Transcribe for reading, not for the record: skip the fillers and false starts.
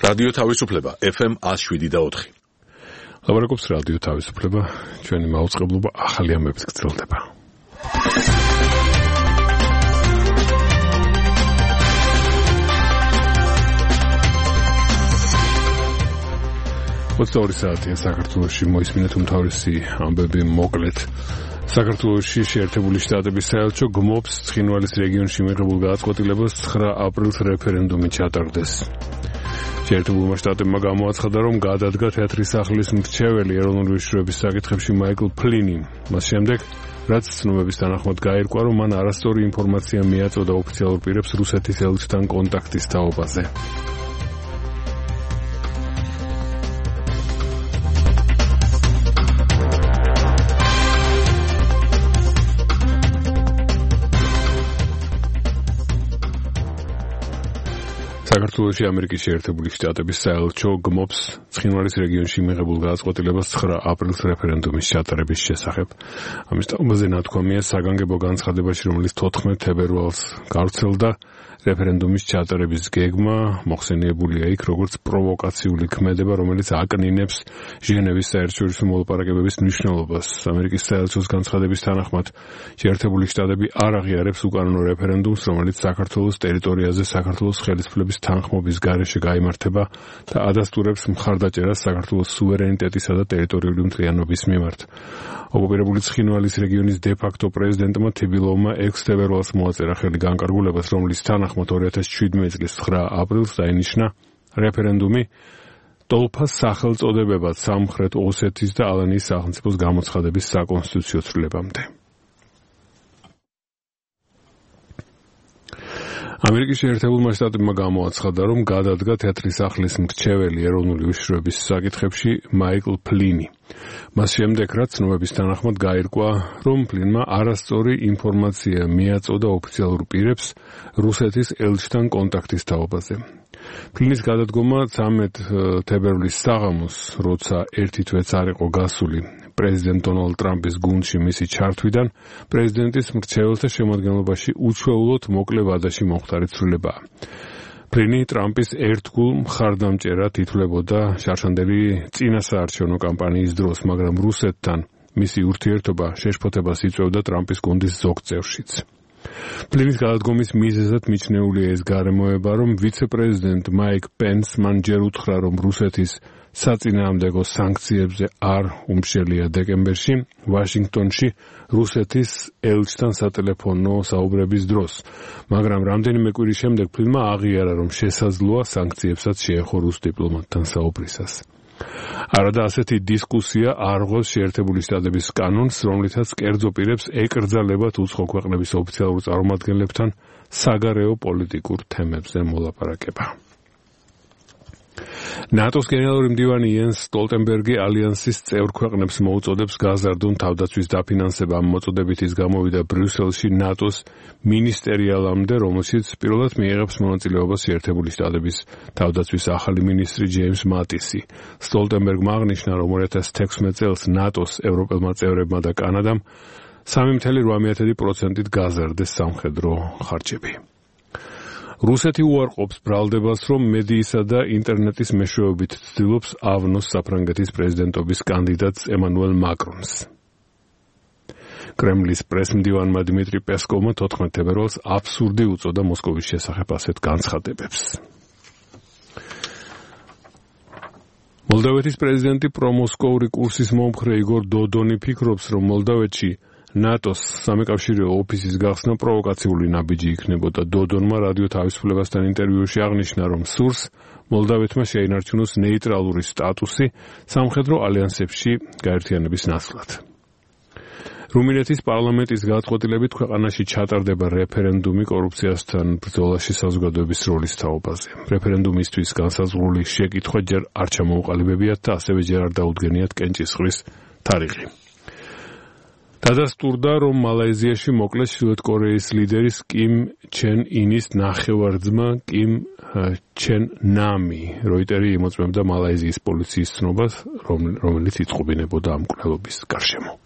რადიო თავისუფლება FM 107.4. ლაპარაკობს რადიო თავისუფლება, ჩვენი მაუწყებლობა ახალი ამბებით გრძელდება. ოთხი საათია საქართველოში მოისმინეთ უმთავრესი ამბები მოკლედ. საქართველოში შეერთებული შტატების საელჩო გმობს ცხინვალის რეგიონში მიღებულ გადაწყვეტილებას 9 აპრილს რეფერენდუმი ჩატარდეს. შეერთებულმა შტატებმა გამოაცხადა, რომ გადადგა თეატრის სახლის მრჩეველი ეროვნული უშიშროების საკითხებში მაიკლ ფლინი. მას შემდეგ, რაც ცნობების თანახმად გაირკვა, რომ მან არასწორი ინფორმაცია მიაწოდა ოფიციალურ პირებს რუსეთის ელჩთან კონტაქტის თაობაზე. საქართველოში ამერიკის შეერთებული შტატების საელჩო გმობს ცხინვალის რეგიონში მიღებულ გადაწყვეტილებას 9 აპრილს რეფერენდუმის ჩატარების შესახებ. ამის თაობაზე ნათქვამია საგანგებო განცხადებაში, რომელიც 14 თებერვალს გავრცელდა. რეფერენდუმის ჩატარების გეგმა მოხსენიებულია იქ, როგორც პროვოკაციული ქმედება, რომელიც აკნინებს ჟენევის საერთაშორისო მოლაპარაკებების მნიშვნელობას. ამერიკის საელჩოს განცხადების თანახმად, შეერთებული შტატები არ აღიარებს უკანონო რეფერენდუმს, რომელიც საქართველოს ტერიტორიაზე საქართველოს ხელისუფლების თანხმობის გარეშე გაიმართება და ადასტურებს მხარდაჭერას საქართველოს სუვერენიტეტისა და ტერიტორიული მთლიანობის მიმართ. ოკუპირებული ცხინვალის რეგიონის დე-ფაქტო პრეზიდენტმა თბილოვმა 6 თებერვალს მოაწერა ხელი განკარგულებას, რომლის თანახმად 2017 წლის 9 აპრილს დაინიშნა რეფერენდუმი ტოლფას სახელწოდებებად სამხრეთ ოსეთის და ალანიის სახელმწიფოს გამოცხადების საკონსტიტუციო ცვლილებამდე. ამერიკის შეერთებულმა შტატებმა გამოაცხადა, რომ გადადგა თეატრის სახლის მრჩეველი ეროვნული უშიშროების საკითხებში მაიკლ ფლინი. მას შემდეგ, რაც ცნობების თანახმად გაირკვა, რომ ფლინმა არასწორი ინფორმაცია მიაწოდა ოფიციალურ პირებს რუსეთის ელჩთან კონტაქტის თაობაზე. ფლინის გადადგომა 13 თებერვლის საღამოს, როცა ერთი თვეც არ იყო გასული პრეზიდენტ დონალდ ტრამპის გუნდში მისი ჩართვიდან, პრეზიდენტის მრჩეველთა შემადგენლობაში უჩვეულოდ მოკლე ვადაში მომხდარი ცვლილებაა. ფლინი ტრამპის ერთგულ მხარდამჭერად ითვლებოდა შარშანდელი წინასაარჩევნო კამპანიის დროს, მაგრამ რუსეთთან მისი ურთიერთობა შეშფოთებას იწვევდა ტრამპის გუნდის ზოგ წევრშიც. ფლინის გადადგომის მიზეზად მიჩნეულია ეს გარემოება, რომ ვიცე-პრეზიდენტ მაიკ პენს მან ჯერ უთხრა, რომ რუსეთის საწინააღმდეგო სანქციებზე არ უმშელია დეკემბერში ვაშინგტონში რუსეთის ელჩთან სატელეფონო საუბრების დროს, მაგრამ რამდენიმე კვირის შემდეგ ფლინმა აღიარა, რომ შესაძლოა სანქციებსაც შეეხო რუს დიპლომატთან საუბრისას. არადა ასეთი დისკუსია არღოს შეერთებული შტატების კანონს, რომლითაც კერძო პირებს ეკრძალებათ უცხო ქვეყნების ოფიციალურ წარმომადგენლებთან საგარეო პოლიტიკურ თემებზე მოლაპარაკება. ნატოს გენერალური მდივანი იენს სტოლტენბერგი ალიანსის წევრ ქვეყნებს მოუწოდებს გაზარდონ თავდაცვის დაფინანსება. ამ მოწოდებით ის გამოვიდა ბრიუსელში ნატოს მინისტერიალამდე, რომელშიც პირველად მიიღებს მონაწილეობას შეერთებული შტატების თავდაცვის ახალი მინისტრი ჯეიმს მატისი. სტოლტენბერგმა აღნიშნა, რომ 2016 წელს ნატოს ევროპელმა წევრებმა და კანადამ 3.8% გაზარდეს სამხედრო ხარჯები. რუსეთი უარყოფს ბრალდებას, რომ მედიისა და ინტერნეტის მეშვეობით ცდილობს ავნოს საფრანგეთის პრეზიდენტობის კანდიდატს ემანუელ მაკრონს. კრემლის პრესმდივანმა დიმიტრი პესკოვმა 14 თებერვალს აბსურდი უწოდა მოსკოვის შესახებ ასეთ განცხადებებს. მოლდოვეთის პრეზიდენტი პრომოსკოვური კურსის მომხრე იგორ დოდონი ფიქრობს, რომ მოლდოვეთში ნატოს სამეკავშირეო ოფისის გახსნა პროვოკაციული ნაბიჯი იქნებოდა. დოდონმა რადიო თავისუფლებასთან ინტერვიუში აღნიშნა, რომ სურს მოლდოვეთმა შეინარჩუნოს ნეიტრალური სტატუსი სამხედრო ალიანსებში გაერთიანების ნაცვლად. რუმინეთის პარლამენტის გადაწყვეტილებით ქვეყანაში ჩატარდება რეფერენდუმი კორუფციასთან ბრძოლაში საზოგადოების როლის თაობაზე. რეფერენდუმისთვის განსაზღვრული შეკითხვა ჯერ არ ჩამოუყალიბებიათ და ასევე ჯერ არ დაუდგენიათ კენჭისყრის თარიღი. დადასტურდა, რომ მალაიზიაში მოკლეს ჩრდილოეთ კორეის ლიდერის კიმ ჩენ ინის ნახევარ-ძმა კიმ ჩენ ნამი. როიტერი იმოწმებდა მალაიზიის პოლიციის ცნობას, რომელიც იწყობინებოდა ამ მკვლელობის გარშემო.